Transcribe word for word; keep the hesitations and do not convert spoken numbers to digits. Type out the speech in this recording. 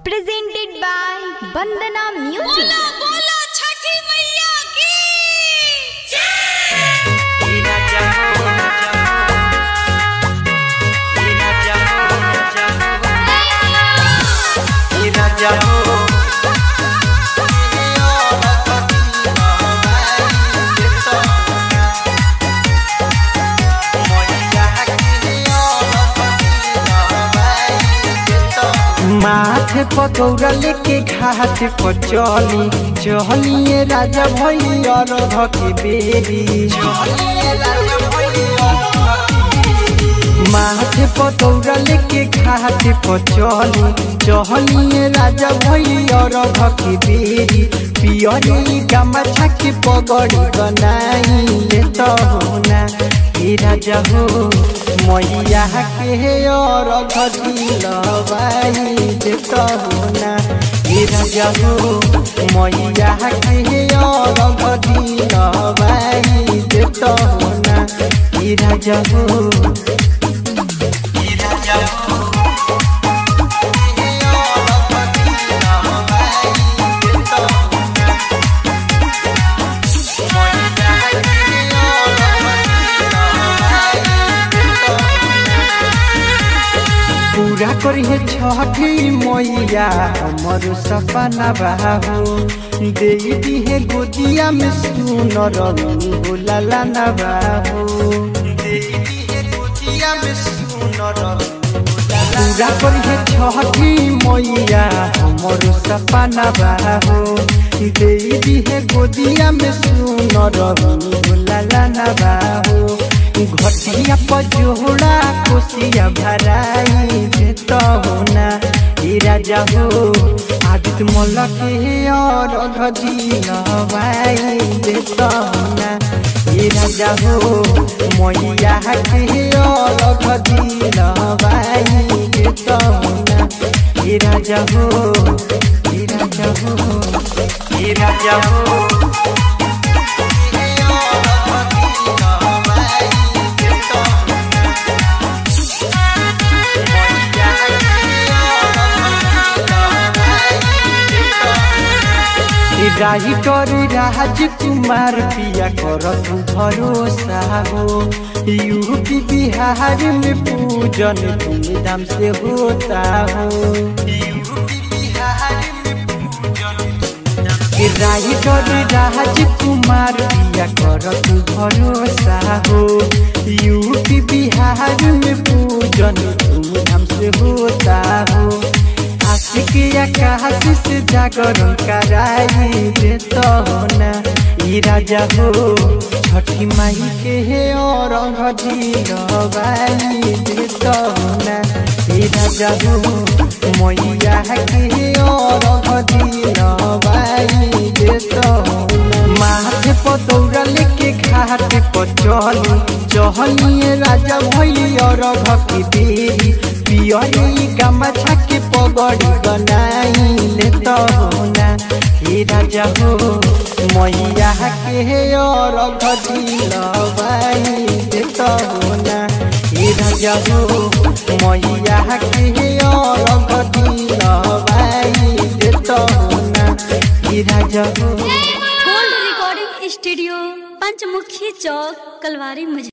presented by Bandana Music. बोला बोला छठी मैया की माथे पकौड़ा लेके घाट पर चली चलिए राजा भैया रध के बेरी माथे पकौड़ा लेके घाट पर चली चलिए राजा भैया रध के बेरी पियरी गमछा के पगड़ी बनाई ले तो होना हे राजा हो मैया के और दिलवाई देता होना हे राजा हो मैया के और दिलवाई देता होना हे राजा हो हे राजा हो पूरा करिए छठी मैया हमर सपना बाहो दे दिहे गोदिया में सुनर लाला ना बाहो दे दिहे गोदिया में सुनर पूरा करिए छठी मैया हमर सपना बाहो दे दिहे गोदिया में सुनर लाला ना बाहो घटिया पर जोड़ा कोसिया भराई देता होना हे राजा हो आदित्य मलक और दिलवाई देता होना हे राजा हो मैया के और दिलवाई देता होना हे राजा हो हे राजा हो हे राजा हो राइटर राजकुमार पिया कर तू भरोसा हो यूपी बिहार में पूजन धूमधाम से होता हो यूपी बिहार में पूजन राइटर राजकुमार पिया कर तू भरोसा हो यूपी बिहार में पूजन धूमधाम से होता हो आशिकिया आकाश से जागरण कराई देता होना ई राजा हो छठी माई के और दिलवाई देता होना ई राजा हो मैया के और दिलवाई देता होना माथे पतौरा लेके घाट पर चली चलिए राजा भैया रध के बेरी पियरी गमछा के पगड़ी बनाई लेता होना हे राजा हो मैया के और दिलवाई देता होना हे राजा हो मैया के और दिलवाई देता होना हे राजा हो। Gold recording studio Panchmukhi Chowk Kalwari मुझे